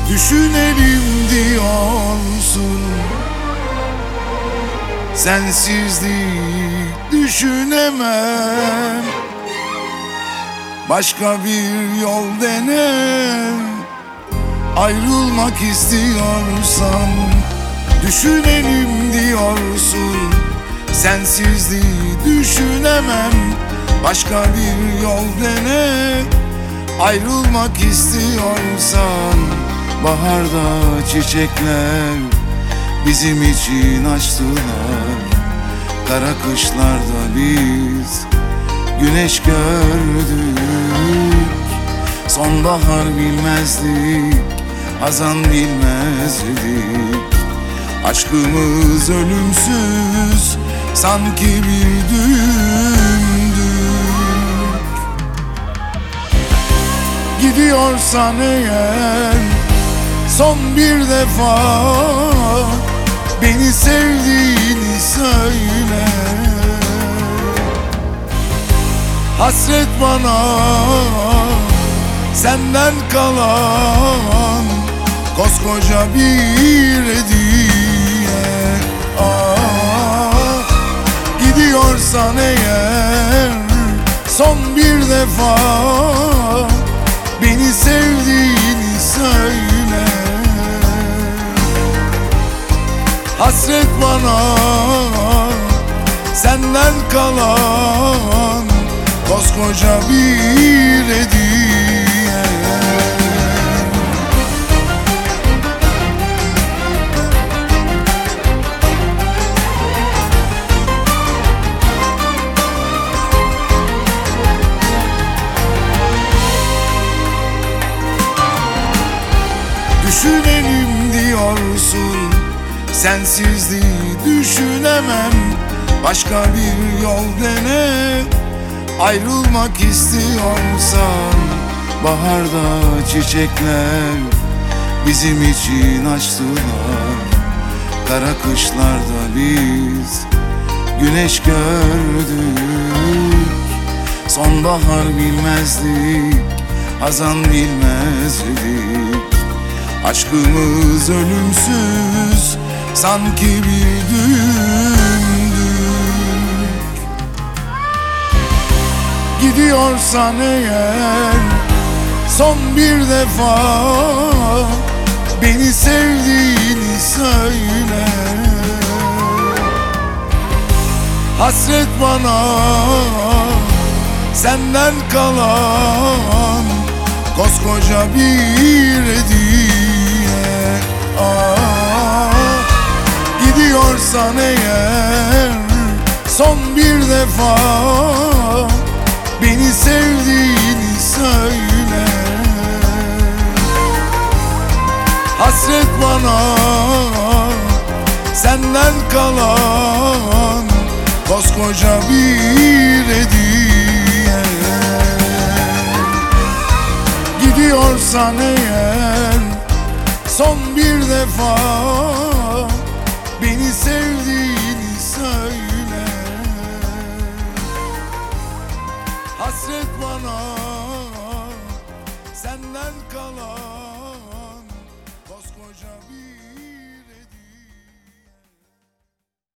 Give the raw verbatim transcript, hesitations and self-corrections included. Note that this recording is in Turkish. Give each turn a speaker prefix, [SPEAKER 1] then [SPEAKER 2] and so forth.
[SPEAKER 1] Düşünelim diyorsun, sensizliği düşünemem. Başka bir yol dene, ayrılmak istiyorsan. Düşünelim diyorsun, sensizliği düşünemem. Başka bir yol dene, ayrılmak istiyorsan. Baharda çiçekler bizim için açtılar, kara kışlarda biz güneş gördük. Sonbahar bilmezdik, hazan bilmezdik. Aşkımız ölümsüz, sanki bir düğündük. Gidiyorsan eğer, son bir defa beni sevdiğini söyle. Hasret bana senden kalan koskoca bir hediye. Ah, gidiyorsan eğer, son bir defa beni sevdiğini söyle. Hasret bana senden kalan koskoca bir hediye. Düşünelim diyorsun, sensizliği düşünemem. Başka bir yol dene, ayrılmak istiyorsan. Baharda çiçekler bizim için açtılar, kara kışlarda biz güneş gördük. Sonbahar bilmezdik, hazan bilmezdik. Aşkımız ölümsüz, sanki bir düğündük. Gidiyorsan eğer, son bir defa beni sevdiğini söyle. Hasret bana senden kalan koskoca bir hediye. Ah, gidiyorsan eğer, son bir defa beni sevdiğini söyle. Hasret bana senden kalan koskoca bir hediye. Gidiyorsan eğer, son bir defa beni sevdiğini söyle. Hasret bana senden kalan